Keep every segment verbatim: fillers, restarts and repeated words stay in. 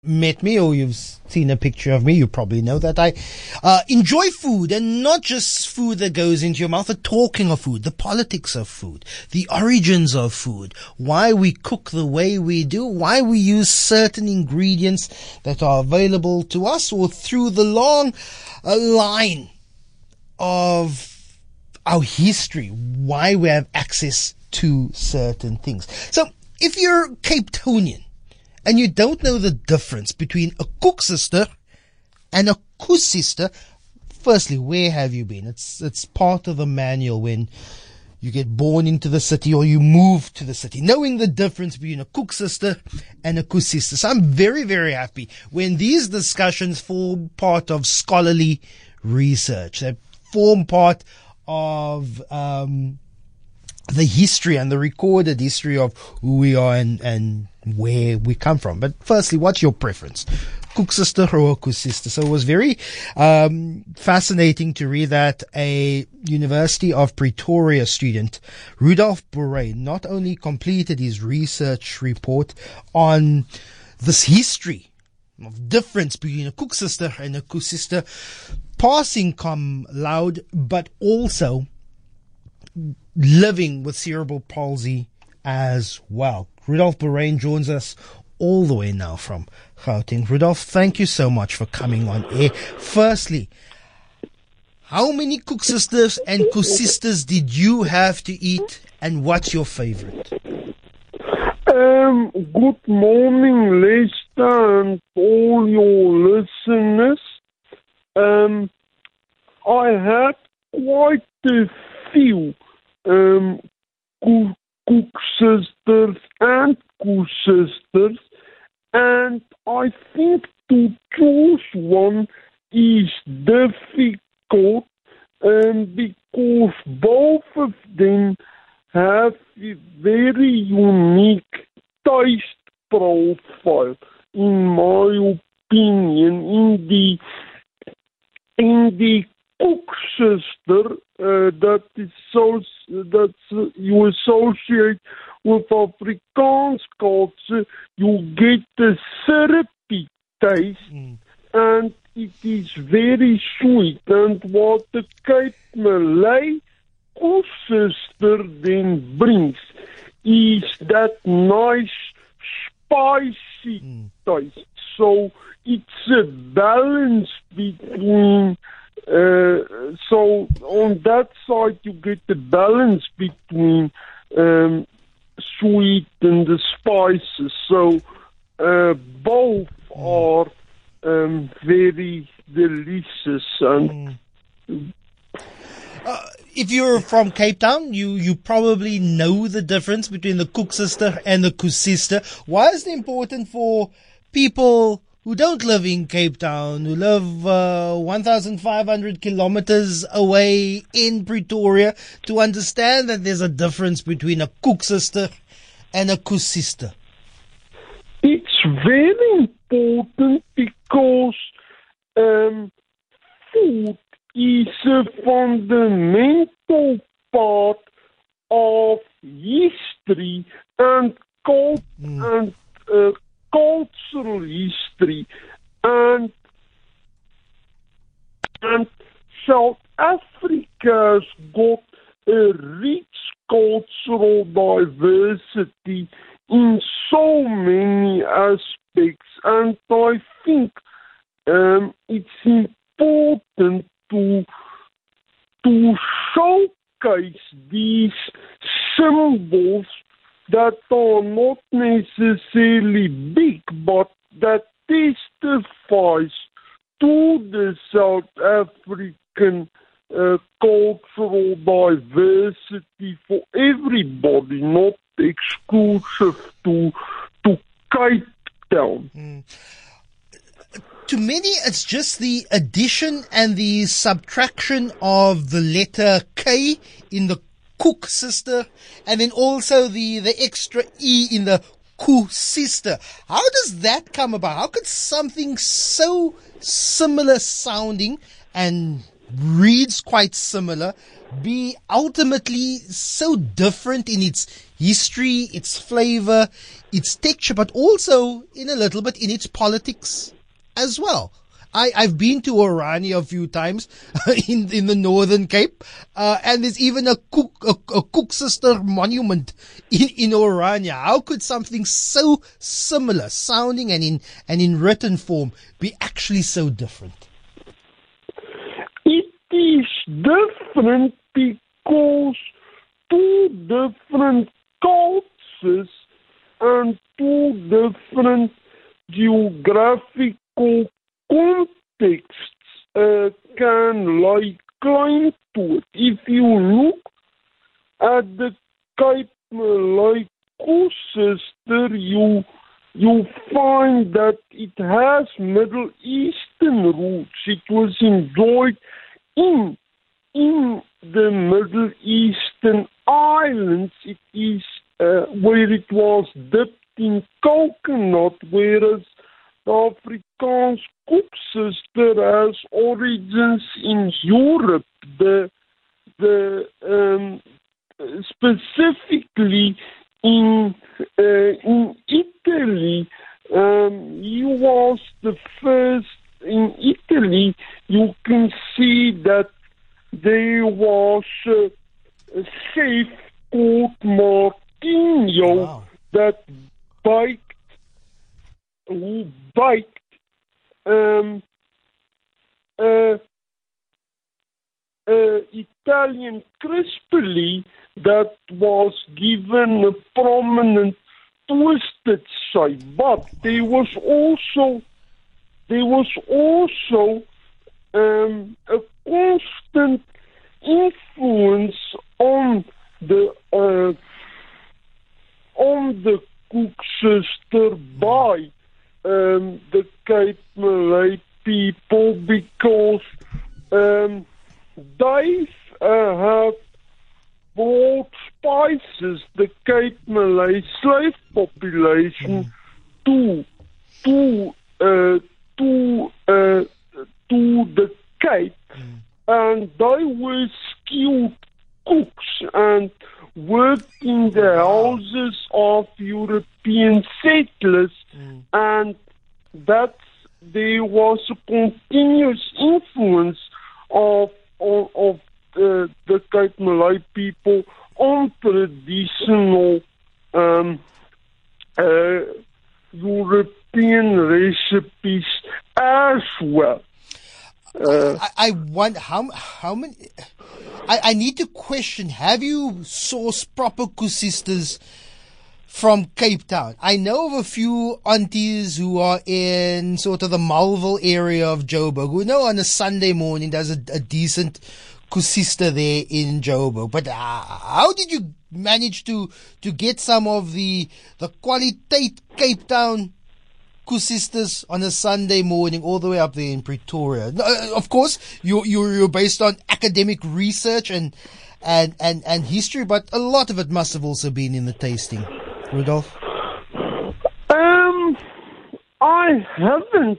met me or you've seen a picture of me, you probably know that I uh, enjoy food, and not just food that goes into your mouth, the talking of food, the politics of food, the origins of food, why we cook the way we do, why we use certain ingredients that are available to us, or through the long uh, line of our history, why we have access to certain things. So if you're Cape Townian, and you don't know the difference between a koeksister and a koesister, firstly, where have you been? It's it's part of the manual when you get born into the city or you move to the city, knowing the difference between a koeksister and a koesister. So I'm very, very happy when these discussions form part of scholarly research, that form part of um, the history and the recorded history of who we are and, and where we come from. But firstly, what's your preference? Koeksister or koesister? So it was very um, fascinating to read that a University of Pretoria student, Rudolf Boerhaave, not only completed his research report on this history of difference between a koeksister and a koesister, passing cum laude, but also living with cerebral palsy as well. Rudolf Boerhaave joins us all the way now from Gauteng. Rudolf, thank you so much for coming on air. Firstly, how many koeksisters and koesisters did you have to eat, and what's your favorite? Um, good morning, Lester, and all your listeners. Um, I had quite a few um, cook, cook sisters and koesisters, and I think to choose one is difficult, um, because both of them have a very unique taste profile, in my opinion. In the in the koeksister, uh, that is so that uh, you associate with Afrikaans culture, you get a syrupy taste, mm. and it is very sweet. And what the Cape Malay koesister then brings is that nice spicy mm. taste. So it's a balance between. Uh, so on that side, you get the balance between um, sweet and the spices. So uh, both mm. are um, very delicious. And mm. uh, if you're from Cape Town, you, you probably know the difference between the koeksister and the koesister. Why is it important for people who don't live in Cape Town, who live uh, one thousand five hundred kilometers away in Pretoria, to understand that there's a difference between a koeksister and a koesister? It's very important because um, food is a fundamental part of history and cult mm. and uh, cultural history, and and South Africa has got a rich cultural diversity in so many aspects, and I think um, it's important to to showcase these symbols that are not necessarily big, but that testifies to the South African uh, cultural diversity for everybody, not exclusive to to Cape Town. Mm. To many, it's just the addition and the subtraction of the letter K in the koeksister, and then also the, the extra E in the koesister. How does that come about? How could something so similar sounding and reads quite similar be ultimately so different in its history, its flavor, its texture, but also in a little bit in its politics as well. I, I've been to Orania a few times in in the Northern Cape, uh, and there's even a Cook a, a Cook Sister monument in, in Orania. How could something so similar, sounding and in and in written form, be actually so different? It is different because two different cultures and two different geographical contexts uh, can lay claim to it. If you look at the Cape Malay Koesister, you you find that it has Middle Eastern roots. It was enjoyed in in the Middle Eastern islands. It is uh, where it was dipped in coconut, whereas the Afrikaans Koeksister has origins in Europe. The the um, specifically in uh, in Italy, um, he was the first. In Italy, you can see that there was uh, a chef called Martinho Wow. that baked, who baked um, uh, uh, Italian crispily that was given a prominent twisted shape. But there was also there was also um, a constant influence on the uh, on the Koeksister by um, the Cape Malay people, because um, they uh, have brought spices, the Cape Malay slave population, to to uh, to uh, to the Cape, mm. and they were skilled cooks and worked in the houses of European settlers, mm. and that there was a continuous influence of of, of uh, the Cape Malay people on traditional um, uh, European recipes as well. Uh, I, I wonder how how many. I, I need to question. Have you sourced proper Koesisters from Cape Town? I know of a few aunties who are in sort of the Mulville area of Joburg who know on a Sunday morning there's a, a decent Koesister there in Joburg. But uh, how did you manage to to get some of the the quality Cape Town Koesisters on a Sunday morning all the way up there in Pretoria? Uh, of course, you're, you're you're based on academic research and and and and history, but a lot of it must have also been in the tasting. Rudolf? Um, I haven't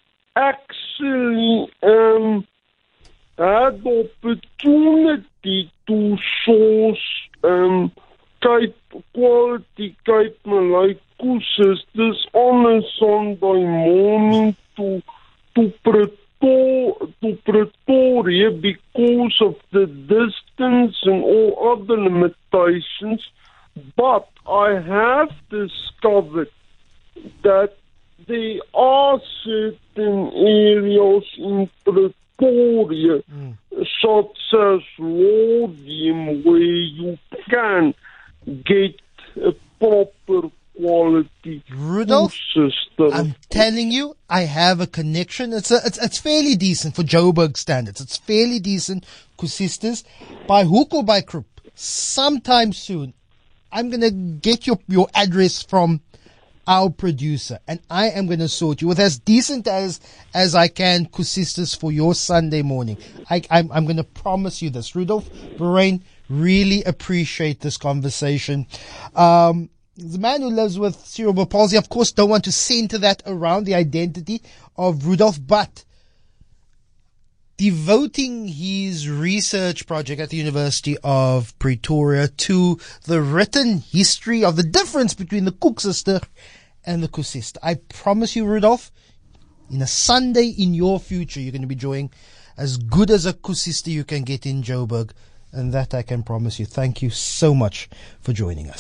actually um had the opportunity to source um Cape quality Cape Malay Koesisters on a Sunday morning to to Pretoria, to Pretoria because of the distance and all other limitations. But I have discovered that there are certain areas in Pretoria, mm. such as Laudium, where you can get a proper quality Rudolf, system. I'm telling you, I have a connection. It's a, it's it's fairly decent for Joburg standards. It's fairly decent Koesisters. By hook or by crook, sometime soon, I'm gonna get your your address from our producer, and I am gonna sort you with as decent as as I can Koesisters for your Sunday morning. I, I'm I'm gonna promise you this, Rudolf Bahrain. Really appreciate this conversation. Um, the man who lives with cerebral palsy, of course, don't want to center that around the identity of Rudolf, but devoting his research project at the University of Pretoria to the written history of the difference between the Koeksister and the Koesister. I promise you, Rudolph, in a Sunday in your future, you're going to be enjoying as good as a Koesister you can get in Joburg, and that I can promise you. Thank you so much for joining us.